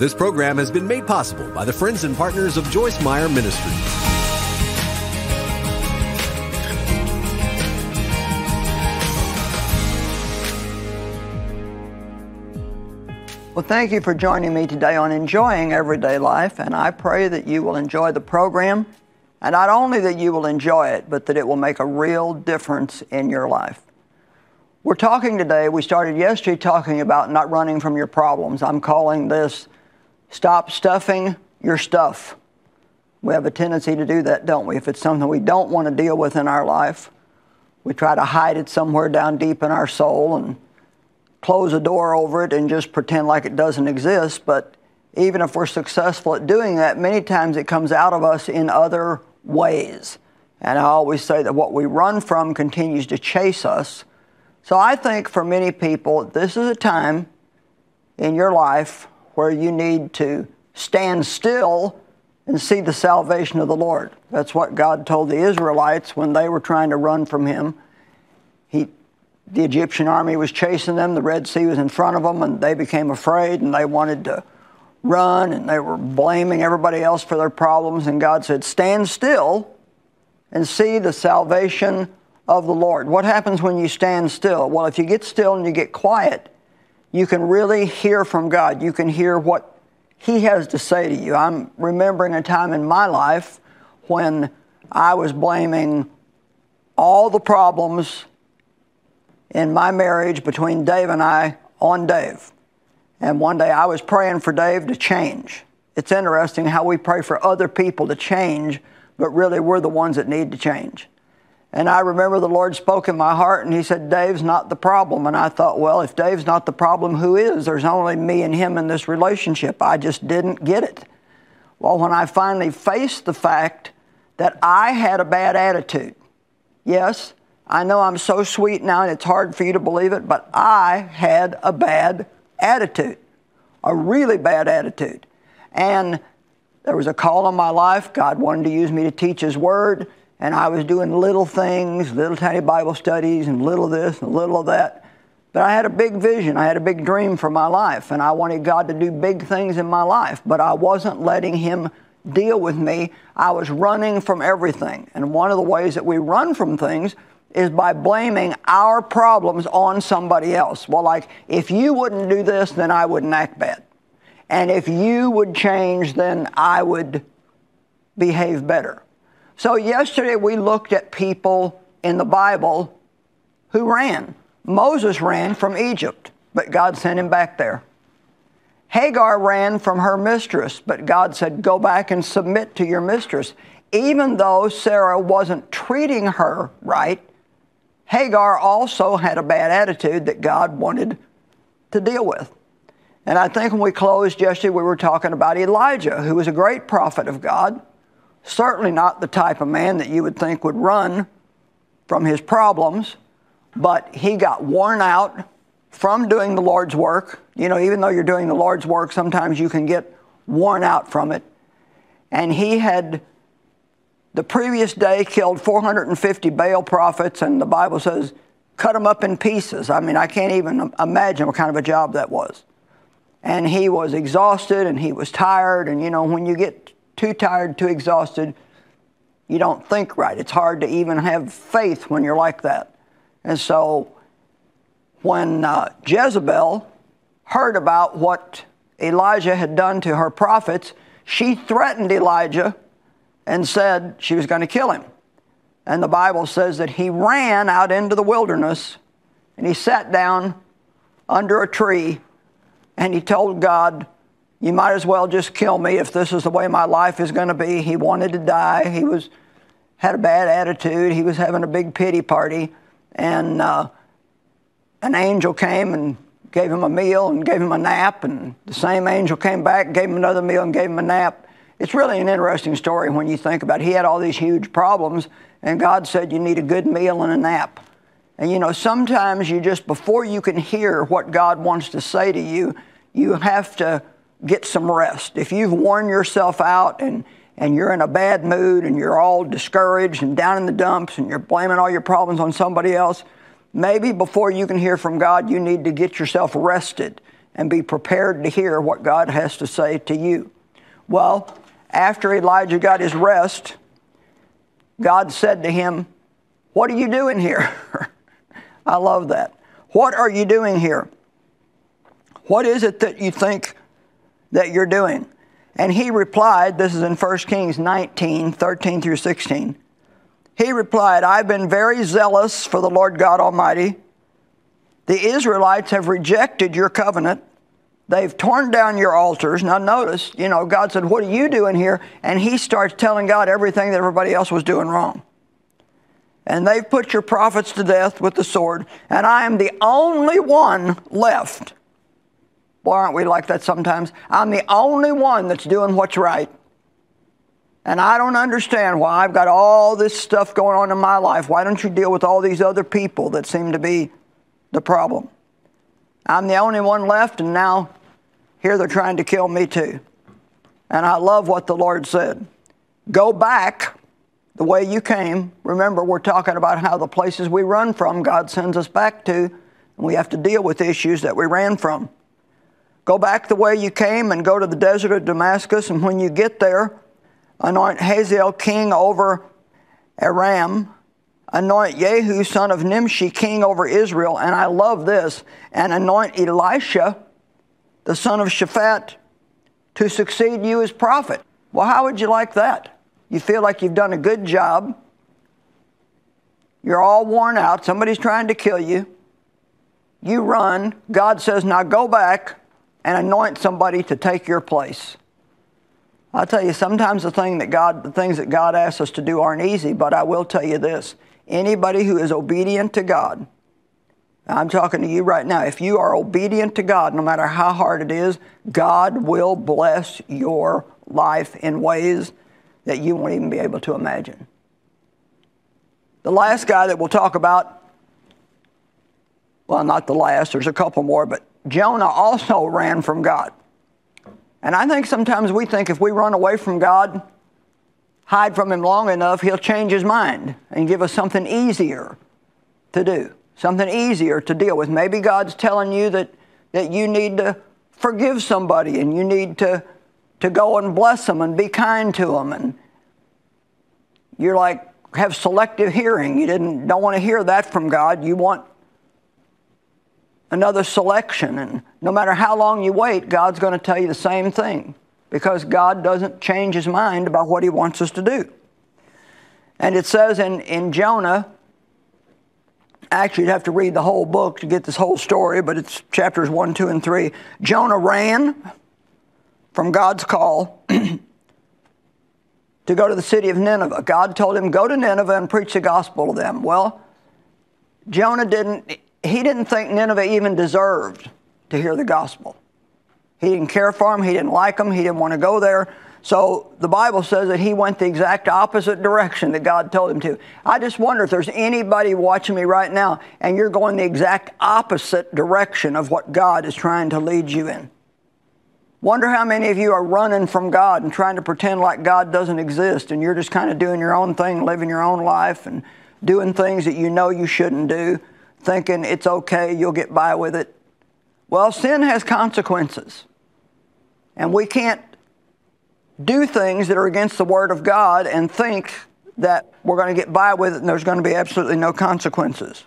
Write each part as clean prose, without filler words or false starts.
This program has been made possible by the friends and partners of Joyce Meyer Ministries. Well, thank you for joining me today on Enjoying Everyday Life, and I pray that you will enjoy the program, and not only that you will enjoy it, but that it will make a real difference in your life. We're talking today, we started yesterday talking about not running from your problems. I'm calling this Stop Stuffing Your Stuff. We have a tendency to do that, don't we? If it's something we don't want to deal with in our life, we try to hide it somewhere down deep in our soul and close a door over it and just pretend like it doesn't exist. But even if we're successful at doing that, many times it comes out of us in other ways. And I always say that what we run from continues to chase us. So I think for many people, this is a time in your life where you need to stand still and see the salvation of the Lord. That's what God told the Israelites when they were trying to run from Him. The Egyptian army was chasing them, the Red Sea was in front of them, and they became afraid, and they wanted to run, and they were blaming everybody else for their problems, and God said, stand still and see the salvation of the Lord. What happens when you stand still? Well, if you get still and you get quiet, you can really hear from God. You can hear what He has to say to you. I'm remembering a time in my life when I was blaming all the problems in my marriage between Dave and I on Dave. And one day I was praying for Dave to change. It's interesting how we pray for other people to change, but really we're the ones that need to change. And I remember the Lord spoke in my heart and He said, Dave's not the problem. And I thought, well, if Dave's not the problem, who is? There's only me and him in this relationship. I just didn't get it. Well, when I finally faced the fact that I had a bad attitude, yes, I know I'm so sweet now and it's hard for you to believe it, but I had a bad attitude, a really bad attitude. And there was a call on my life. God wanted to use me to teach His Word, and I was doing little things, little tiny Bible studies and little of this and little of that. But I had a big vision. I had a big dream for my life, and I wanted God to do big things in my life, but I wasn't letting Him deal with me. I was running from everything. And one of the ways that we run from things is by blaming our problems on somebody else. Well, like, if you wouldn't do this, then I wouldn't act bad. And if you would change, then I would behave better. So yesterday we looked at people in the Bible who ran. Moses ran from Egypt, but God sent him back there. Hagar ran from her mistress, but God said, go back and submit to your mistress. Even though Sarah wasn't treating her right, Hagar also had a bad attitude that God wanted to deal with. And I think when we closed yesterday, we were talking about Elijah, who was a great prophet of God, certainly not the type of man that you would think would run from his problems, but he got worn out from doing the Lord's work. You know, even though you're doing the Lord's work, sometimes you can get worn out from it. And he had the previous day killed 450 Baal prophets, and the Bible says, cut them up in pieces. I mean, I can't even imagine what kind of a job that was. And he was exhausted, and he was tired, and you know, when you get too tired, too exhausted, you don't think right. It's hard to even have faith when you're like that. And so when Jezebel heard about what Elijah had done to her prophets, she threatened Elijah and said she was going to kill him. And the Bible says that he ran out into the wilderness and he sat down under a tree and he told God, you might as well just kill me if this is the way my life is going to be. He wanted to die. He had a bad attitude. He was having a big pity party. And an angel came and gave him a meal and gave him a nap. And the same angel came back, gave him another meal and gave him a nap. It's really an interesting story when you think about it. He had all these huge problems, and God said you need a good meal and a nap. And you know, sometimes you just, before you can hear what God wants to say to you, you have to get some rest. If you've worn yourself out and you're in a bad mood and you're all discouraged and down in the dumps and you're blaming all your problems on somebody else, maybe before you can hear from God, you need to get yourself rested. and be prepared to hear what God has to say to you. Well, after Elijah got his rest, God said to him, "What are you doing here?" I love that. What are you doing here? What is it that you think that you're doing? And he replied, this is in 1 Kings 19, 13 through 16. He replied, "I've been very zealous for the Lord God Almighty. The Israelites have rejected your covenant. They've torn down your altars." Now notice, God said, "What are you doing here?" And he starts telling God everything that everybody else was doing wrong. "And they've put your prophets to death with the sword, and I am the only one left." Boy, aren't we like that sometimes? I'm the only one that's doing what's right. And I don't understand why I've got all this stuff going on in my life. Why don't you deal with all these other people that seem to be the problem? I'm the only one left, and now here they're trying to kill me too. And I love what the Lord said. Go back the way you came. Remember, we're talking about how the places we run from, God sends us back to, and we have to deal with issues that we ran from. Go back the way you came and go to the desert of Damascus, and when you get there, anoint Hazael king over Aram, anoint Jehu son of Nimshi king over Israel, and I love this, and anoint Elisha the son of Shaphat to succeed you as prophet. Well, how would you like that? You feel like you've done a good job. You're all worn out. Somebody's trying to kill you. You run. God says, now go back and anoint somebody to take your place. I'll tell you, sometimes the things that God asks us to do aren't easy, but I will tell you this. Anybody who is obedient to God, I'm talking to you right now, if you are obedient to God, no matter how hard it is, God will bless your life in ways that you won't even be able to imagine. The last guy that we'll talk about, well, not the last, there's a couple more, but Jonah also ran from God. And I think sometimes we think if we run away from God, hide from Him long enough, He'll change His mind and give us something easier to do, something easier to deal with. Maybe God's telling you that you need to forgive somebody and you need to go and bless them and be kind to them. And you're like, have selective hearing. You don't want to hear that from God. You want another selection, and no matter how long you wait, God's going to tell you the same thing because God doesn't change His mind about what He wants us to do. And it says in Jonah, actually you'd have to read the whole book to get this whole story, but it's chapters 1, 2, and 3. Jonah ran from God's call to go to the city of Nineveh. God told him, go to Nineveh and preach the gospel to them. Well, Jonah didn't think Nineveh even deserved to hear the gospel. He didn't care for them. He didn't like them. He didn't want to go there. So the Bible says that he went the exact opposite direction that God told him to. I just wonder if there's anybody watching me right now and you're going the exact opposite direction of what God is trying to lead you in. Wonder how many of you are running from God and trying to pretend like God doesn't exist and you're just kind of doing your own thing, living your own life and doing things that you know you shouldn't do, thinking it's okay, you'll get by with it. Well, sin has consequences. And we can't do things that are against the Word of God and think that we're going to get by with it and there's going to be absolutely no consequences.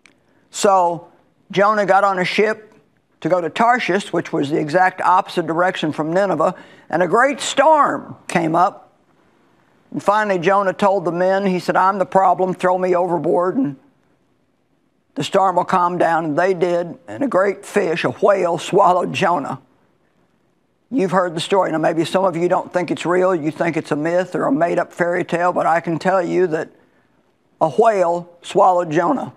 So Jonah got on a ship to go to Tarshish, which was the exact opposite direction from Nineveh, and a great storm came up. And finally Jonah told the men, he said, I'm the problem, throw me overboard and the storm will calm down. And they did, and a great fish, a whale, swallowed Jonah. You've heard the story. Now, maybe some of you don't think it's real. You think it's a myth or a made-up fairy tale, but I can tell you that a whale swallowed Jonah.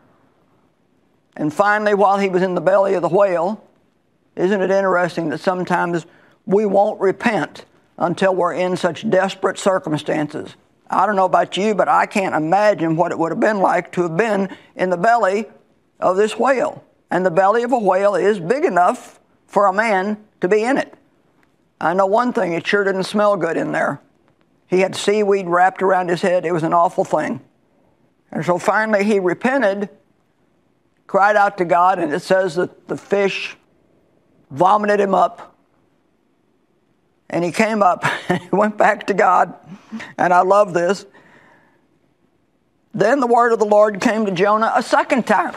And finally, while he was in the belly of the whale, isn't it interesting that sometimes we won't repent until we're in such desperate circumstances? I don't know about you, but I can't imagine what it would have been like to have been in the belly of this whale. And the belly of a whale is big enough for a man to be in it. I know one thing, it sure didn't smell good in there. He had seaweed wrapped around his head. It was an awful thing. And so finally he repented, cried out to God, and it says that the fish vomited him up. And he came up and he went back to God. And I love this. Then the word of the Lord came to Jonah a second time.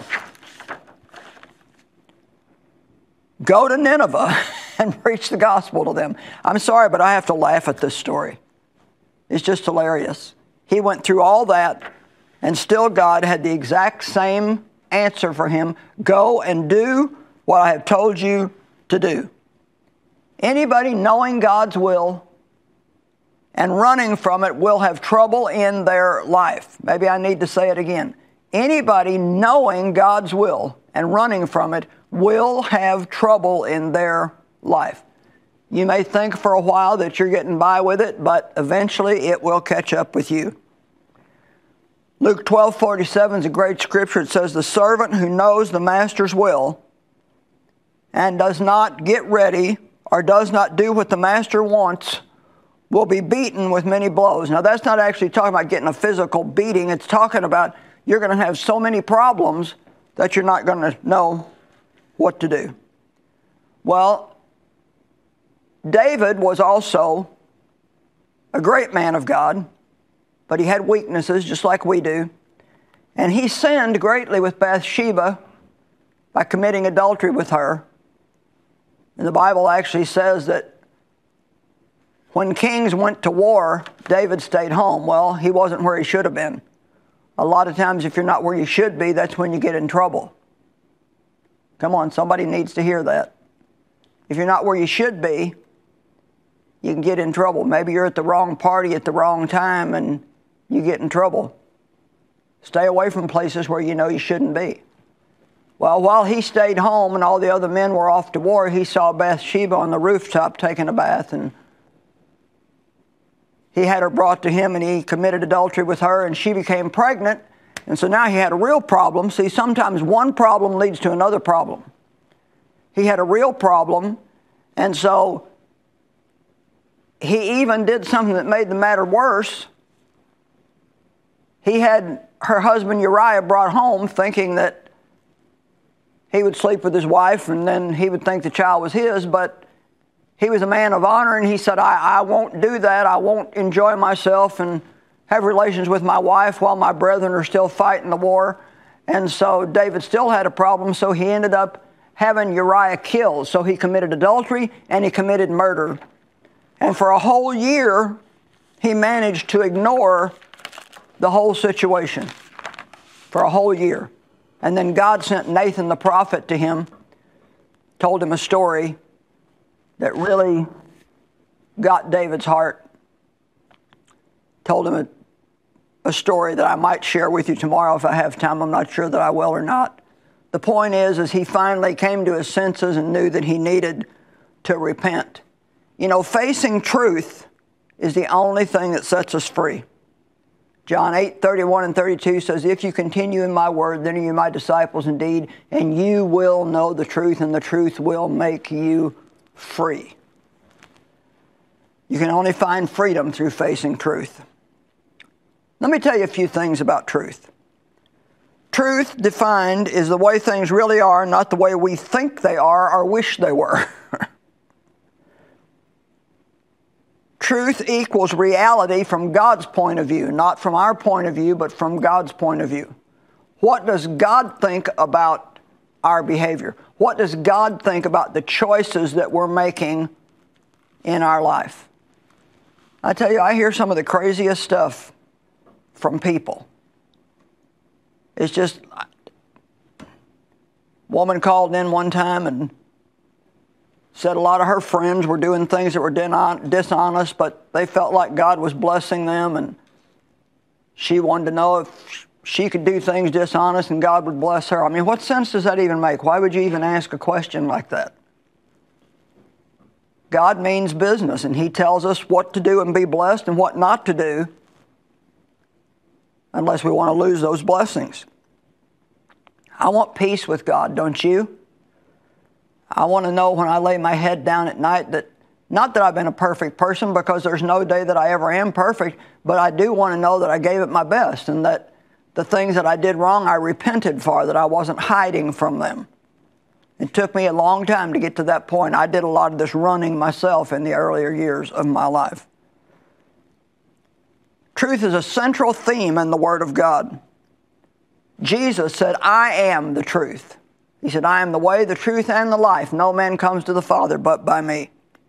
Go to Nineveh and preach the gospel to them. I'm sorry, but I have to laugh at this story. It's just hilarious. He went through all that, and still God had the exact same answer for him. Go and do what I have told you to do. Anybody knowing God's will and running from it will have trouble in their life. Maybe I need to say it again. Anybody knowing God's will and running from it will have trouble in their life. You may think for a while that you're getting by with it, but eventually it will catch up with you. Luke 12:47 is a great scripture. It says, the servant who knows the master's will and does not get ready or does not do what the master wants will be beaten with many blows. Now, that's not actually talking about getting a physical beating. It's talking about you're going to have so many problems that you're not going to know what to do. Well, David was also a great man of God, but he had weaknesses just like we do. And he sinned greatly with Bathsheba by committing adultery with her. And the Bible actually says that when kings went to war, David stayed home. Well, he wasn't where he should have been. A lot of times if you're not where you should be, that's when you get in trouble. Come on, somebody needs to hear that. If you're not where you should be, you can get in trouble. Maybe you're at the wrong party at the wrong time and you get in trouble. Stay away from places where you know you shouldn't be. Well, while he stayed home and all the other men were off to war, he saw Bathsheba on the rooftop taking a bath, and he had her brought to him, and he committed adultery with her, and she became pregnant. And so now he had a real problem. See, sometimes one problem leads to another problem. He had a real problem, and so he even did something that made the matter worse. He had her husband Uriah brought home thinking that he would sleep with his wife and then he would think the child was his, but he was a man of honor, and he said, I won't do that. I won't enjoy myself and have relations with my wife while my brethren are still fighting the war. And so David still had a problem, so he ended up having Uriah killed. So he committed adultery and he committed murder. And for a whole year, he managed to ignore the whole situation. For a whole year. And then God sent Nathan the prophet to him, told him a story that really got David's heart. Told him a story that I might share with you tomorrow if I have time. I'm not sure that I will or not. The point is he finally came to his senses and knew that he needed to repent. You know, facing truth is the only thing that sets us free. John 8:31 and 32 says, if you continue in my word, then are you my disciples indeed, and you will know the truth, and the truth will make you free. You can only find freedom through facing truth. Let me tell you a few things about truth. Truth defined is the way things really are, not the way we think they are or wish they were. Truth equals reality from God's point of view, not from our point of view, but from God's point of view. What does God think about our behavior? What does God think about the choices that we're making in our life? I tell you, I hear some of the craziest stuff from people. It's just, a woman called in one time and said a lot of her friends were doing things that were dishonest, but they felt like God was blessing them, and she wanted to know if she could do things dishonest and God would bless her. I mean, what sense does that even make? Why would you even ask a question like that? God means business, and He tells us what to do and be blessed and what not to do unless we want to lose those blessings. I want peace with God, don't you? I want to know when I lay my head down at night that, not that I've been a perfect person, because there's no day that I ever am perfect, but I do want to know that I gave it my best and that the things that I did wrong I repented for, that I wasn't hiding from them. It took me a long time to get to that point. I did a lot of this running myself in the earlier years of my life. Truth is a central theme in the Word of God. Jesus said, I am the truth. He said, I am the way, the truth, and the life. No man comes to the Father but by me.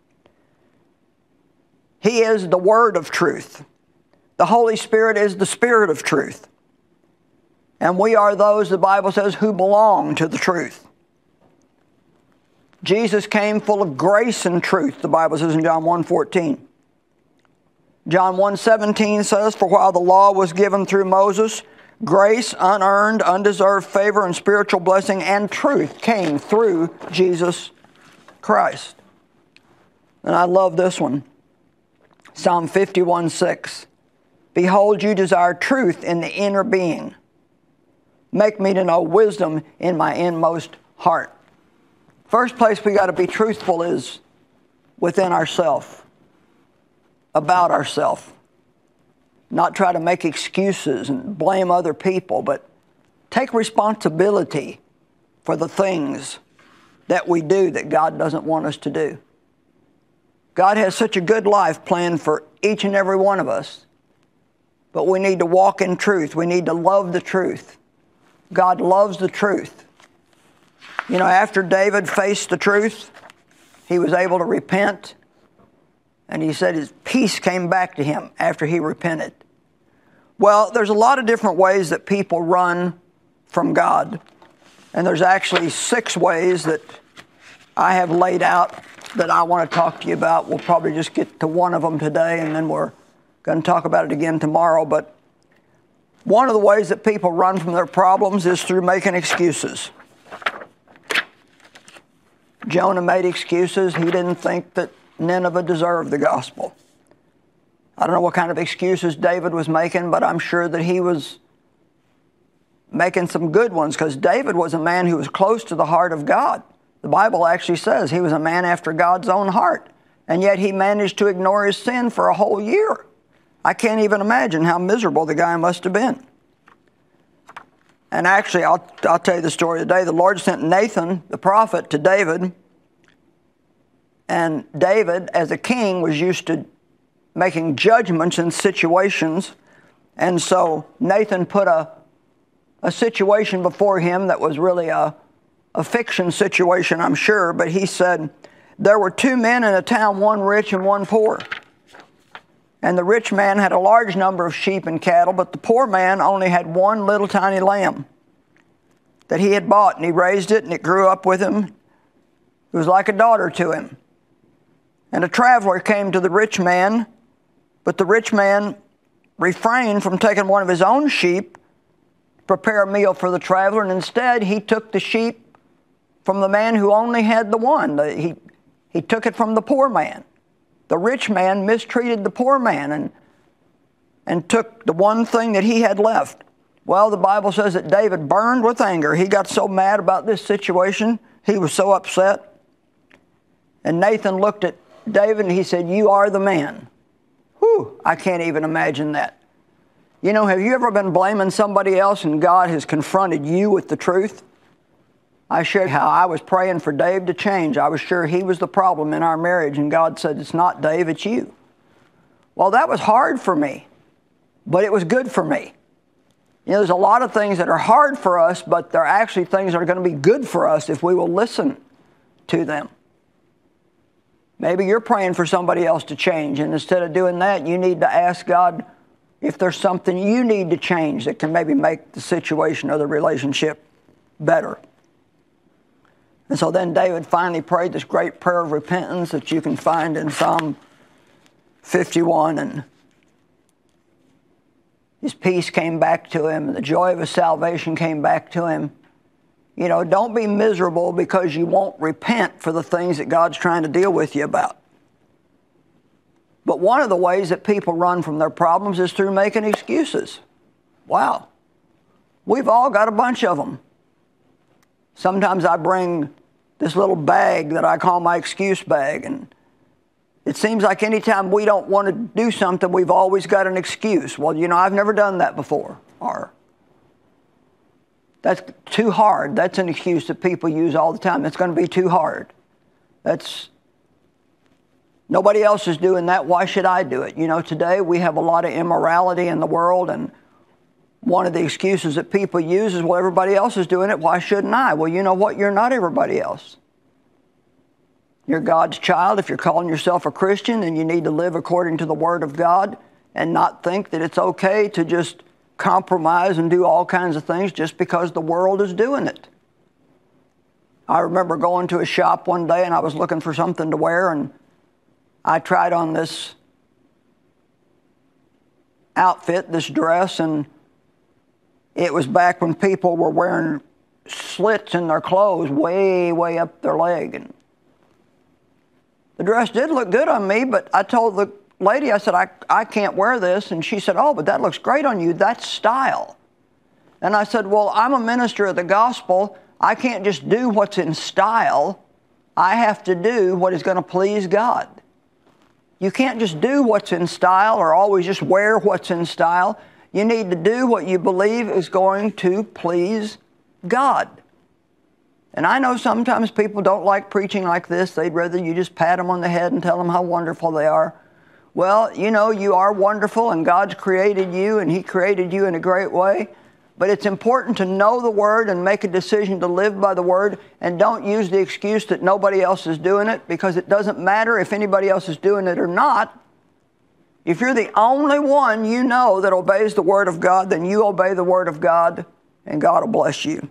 He is the Word of truth. The Holy Spirit is the Spirit of truth. And we are those, the Bible says, who belong to the truth. Jesus came full of grace and truth, the Bible says in John 1:14. John 1:17 says, for while the law was given through Moses, grace, unearned, undeserved favor, and spiritual blessing and truth came through Jesus Christ. And I love this one. Psalm 51:6. Behold, you desire truth in the inner being. Make me to know wisdom in my inmost heart. First place we got to be truthful is within ourselves, about ourselves. Not try to make excuses and blame other people, but take responsibility for the things that we do that God doesn't want us to do. God has such a good life planned for each and every one of us, but we need to walk in truth. We need to love the truth. God loves the truth. You know, after David faced the truth, he was able to repent, and he said his peace came back to him after he repented. Well, there's a lot of different ways that people run from God, and there's actually 6 ways that I have laid out that I want to talk to you about. We'll probably just get to one of them today, and then we're going to talk about it again tomorrow. But one of the ways that people run from their problems is through making excuses. Jonah made excuses. He didn't think that Nineveh deserved the gospel. I don't know what kind of excuses David was making, but I'm sure that he was making some good ones, because David was a man who was close to the heart of God. The Bible actually says he was a man after God's own heart, and yet he managed to ignore his sin for a whole year. I can't even imagine how miserable the guy must have been. And actually, I'll tell you the story today. The Lord sent Nathan, the prophet, to David. And David, as a king, was used to making judgments in situations. And so Nathan put a situation before him that was really a fiction situation, I'm sure. But he said, there were 2 men in a town, one rich and one poor. And the rich man had a large number of sheep and cattle, but the poor man only had one little tiny lamb that he had bought, and he raised it, and it grew up with him. It was like a daughter to him. And a traveler came to the rich man, but the rich man refrained from taking one of his own sheep to prepare a meal for the traveler, and instead he took the sheep from the man who only had the one. He took it from the poor man. The rich man mistreated the poor man and took the one thing that he had left. Well, the Bible says that David burned with anger. He got so mad about this situation. He was so upset. And Nathan looked at David and he said, you are the man. Whew, I can't even imagine that. You know, have you ever been blaming somebody else and God has confronted you with the truth? I shared how I was praying for Dave to change. I was sure he was the problem in our marriage, and God said, it's not Dave, it's you. Well, that was hard for me, but it was good for me. You know, there's a lot of things that are hard for us, but they're actually things that are going to be good for us if we will listen to them. Maybe you're praying for somebody else to change, and instead of doing that, you need to ask God if there's something you need to change that can maybe make the situation or the relationship better. And so then David finally prayed this great prayer of repentance that you can find in Psalm 51. And his peace came back to him, and the joy of his salvation came back to him. You know, don't be miserable because you won't repent for the things that God's trying to deal with you about. But one of the ways that people run from their problems is through making excuses. Wow. We've all got a bunch of them. Sometimes I bring this little bag that I call my excuse bag, and it seems like anytime we don't want to do something, we've always got an excuse. Well, you know, I've never done that before. Or That's too hard. That's an excuse that people use all the time. It's going to be too hard. Nobody else is doing that. Why should I do it? You know, today we have a lot of immorality in the world, and one of the excuses that people use is, well, everybody else is doing it. Why shouldn't I? Well, you know what? You're not everybody else. You're God's child. If you're calling yourself a Christian, then you need to live according to the Word of God and not think that it's okay to just compromise and do all kinds of things just because the world is doing it. I remember going to a shop one day and I was looking for something to wear, and I tried on this outfit, this dress, and it was back when people were wearing slits in their clothes way, way up their leg. And the dress did look good on me, but I told the lady, I said, I can't wear this. And she said, oh, but that looks great on you. That's style. And I said, well, I'm a minister of the gospel. I can't just do what's in style. I have to do what is going to please God. You can't just do what's in style or always just wear what's in style. You need to do what you believe is going to please God. And I know sometimes people don't like preaching like this. They'd rather you just pat them on the head and tell them how wonderful they are. Well, you know, you are wonderful and God's created you and He created you in a great way. But it's important to know the Word and make a decision to live by the Word, and don't use the excuse that nobody else is doing it, because it doesn't matter if anybody else is doing it or not. If you're the only one you know that obeys the Word of God, then you obey the Word of God and God will bless you.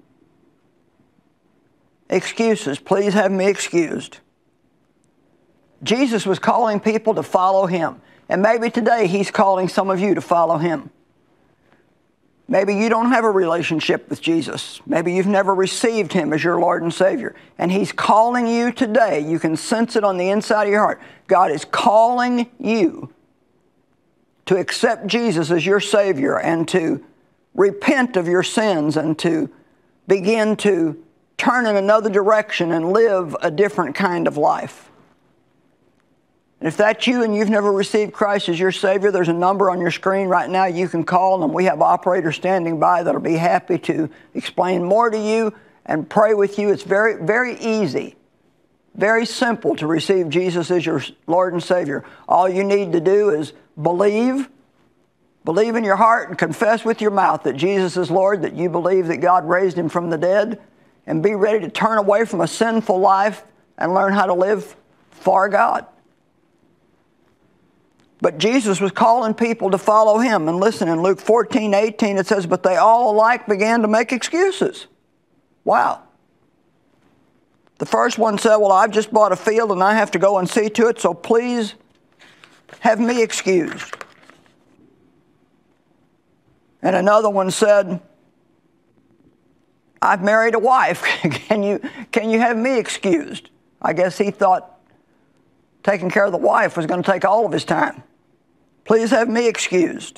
Excuses. Please have me excused. Jesus was calling people to follow Him. And maybe today He's calling some of you to follow Him. Maybe you don't have a relationship with Jesus. Maybe you've never received Him as your Lord and Savior. And He's calling you today. You can sense it on the inside of your heart. God is calling you to accept Jesus as your Savior and to repent of your sins and to begin to turn in another direction and live a different kind of life. And if that's you and you've never received Christ as your Savior, there's a number on your screen right now you can call, and we have operators standing by that'll be happy to explain more to you and pray with you. It's very, very easy, very simple to receive Jesus as your Lord and Savior. All you need to do is believe in your heart and confess with your mouth that Jesus is Lord, that you believe that God raised Him from the dead, and be ready to turn away from a sinful life and learn how to live for God. But Jesus was calling people to follow Him. And listen, in Luke 14:18 it says, but they all alike began to make excuses. Wow. The first one said, well, I've just bought a field and I have to go and see to it, so please have me excused. And another one said, I've married a wife. Can you have me excused? I guess he thought taking care of the wife was going to take all of his time. Please have me excused.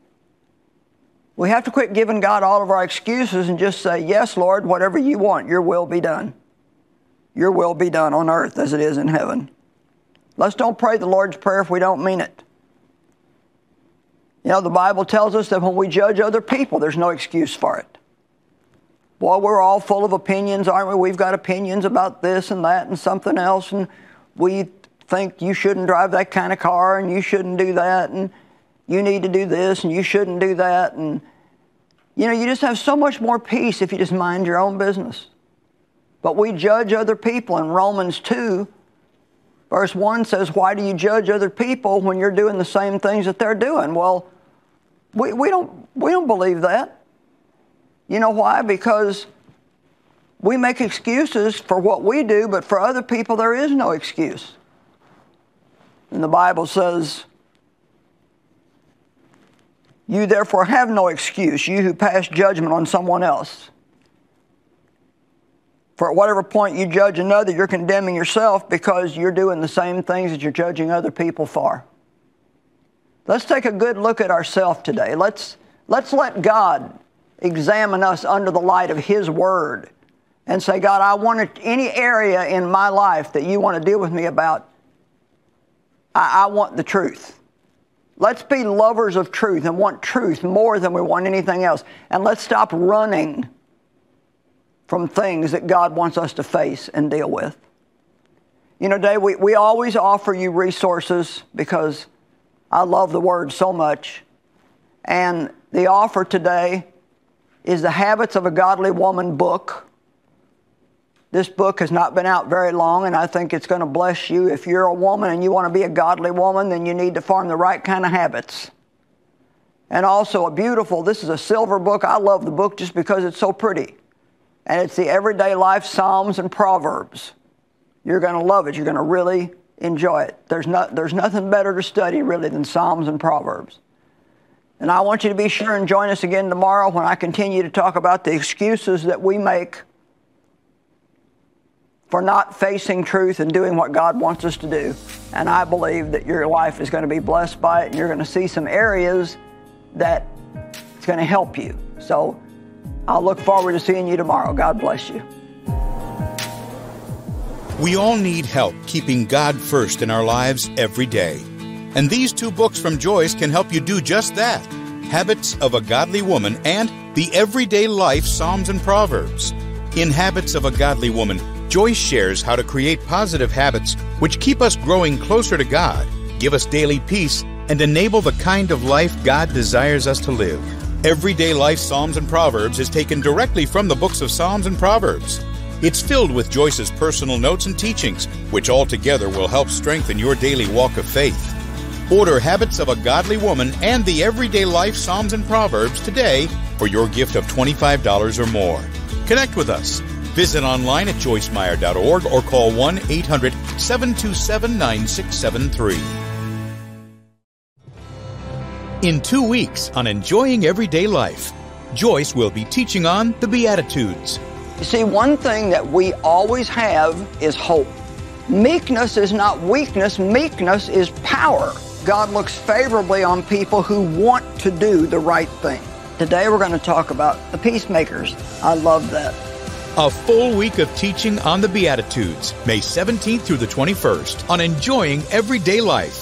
We have to quit giving God all of our excuses and just say, yes, Lord, whatever you want, your will be done. Your will be done on earth as it is in heaven. Let's don't pray the Lord's Prayer if we don't mean it. You know, the Bible tells us that when we judge other people, there's no excuse for it. Boy, we're all full of opinions, aren't we? We've got opinions about this and that and something else, and we think you shouldn't drive that kind of car and you shouldn't do that and you need to do this and you shouldn't do that. And, you know, you just have so much more peace if you just mind your own business. But we judge other people. In Romans 2, verse 1 says, why do you judge other people when you're doing the same things that they're doing? Well, we don't believe that. You know why? Because we make excuses for what we do, but for other people there is no excuse. And the Bible says, you therefore have no excuse, you who pass judgment on someone else. For at whatever point you judge another, you're condemning yourself because you're doing the same things that you're judging other people for. Let's take a good look at ourselves today. Let's let God examine us under the light of His Word and say, God, I want any area in my life that you want to deal with me about, I want the truth. Let's be lovers of truth and want truth more than we want anything else. And let's stop running from things that God wants us to face and deal with. You know, Dave, we always offer you resources because I love the Word so much. And the offer today is the Habits of a Godly Woman book. This book has not been out very long, and I think it's going to bless you. If you're a woman and you want to be a godly woman, then you need to form the right kind of habits. And also this is a silver book. I love the book just because it's so pretty. And it's the Everyday Life Psalms and Proverbs. You're going to love it. You're going to really enjoy it. There's nothing better to study, really, than Psalms and Proverbs. And I want you to be sure and join us again tomorrow when I continue to talk about the excuses that we make for not facing truth and doing what God wants us to do. And I believe that your life is going to be blessed by it, and you're going to see some areas that it's going to help you. So I'll look forward to seeing you tomorrow. God bless you. We all need help keeping God first in our lives every day. And these two books from Joyce can help you do just that. Habits of a Godly Woman and The Everyday Life Psalms and Proverbs. In Habits of a Godly Woman, Joyce shares how to create positive habits which keep us growing closer to God, give us daily peace, and enable the kind of life God desires us to live. Everyday Life Psalms and Proverbs is taken directly from the books of Psalms and Proverbs. It's filled with Joyce's personal notes and teachings, which altogether will help strengthen your daily walk of faith. Order Habits of a Godly Woman and the Everyday Life Psalms and Proverbs today for your gift of $25 or more. Connect with us. Visit online at joycemeyer.org or call 1-800-727-9673. In 2 weeks on Enjoying Everyday Life, Joyce will be teaching on the Beatitudes. You see, one thing that we always have is hope. Meekness is not weakness. Meekness is power. God looks favorably on people who want to do the right thing. Today we're going to talk about the peacemakers. I love that. A full week of teaching on the Beatitudes, May 17th through the 21st on Enjoying Everyday Life.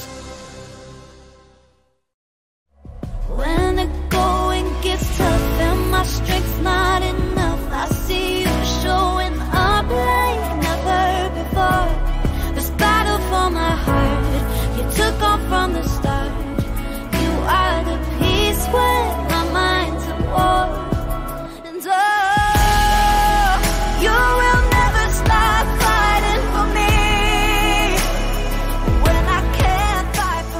When the going gets tough and my strength's not enough, I see you showing up like never before. This battle for my heart, you took off from the start. You are the peace when my mind's at war. And oh, you will never stop fighting for me when I can't fight for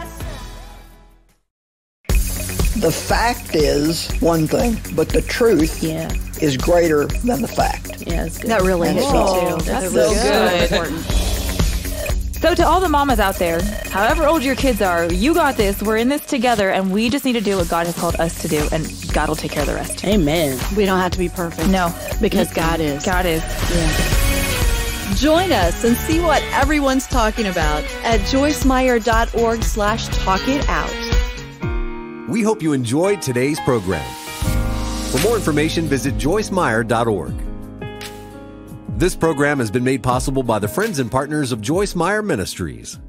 myself. The fact is one thing, but the truth is greater than the fact. Yeah, it's good. That really hit me too. That's so good. Important. So to all the mamas out there, however old your kids are, you got this. We're in this together, and we just need to do what God has called us to do, and God will take care of the rest. Amen. We don't have to be perfect. No. Because God is. God is. Yeah. Join us and see what everyone's talking about at joycemeyer.org/talkitout. We hope you enjoyed today's program. For more information, visit joycemeyer.org. This program has been made possible by the friends and partners of Joyce Meyer Ministries.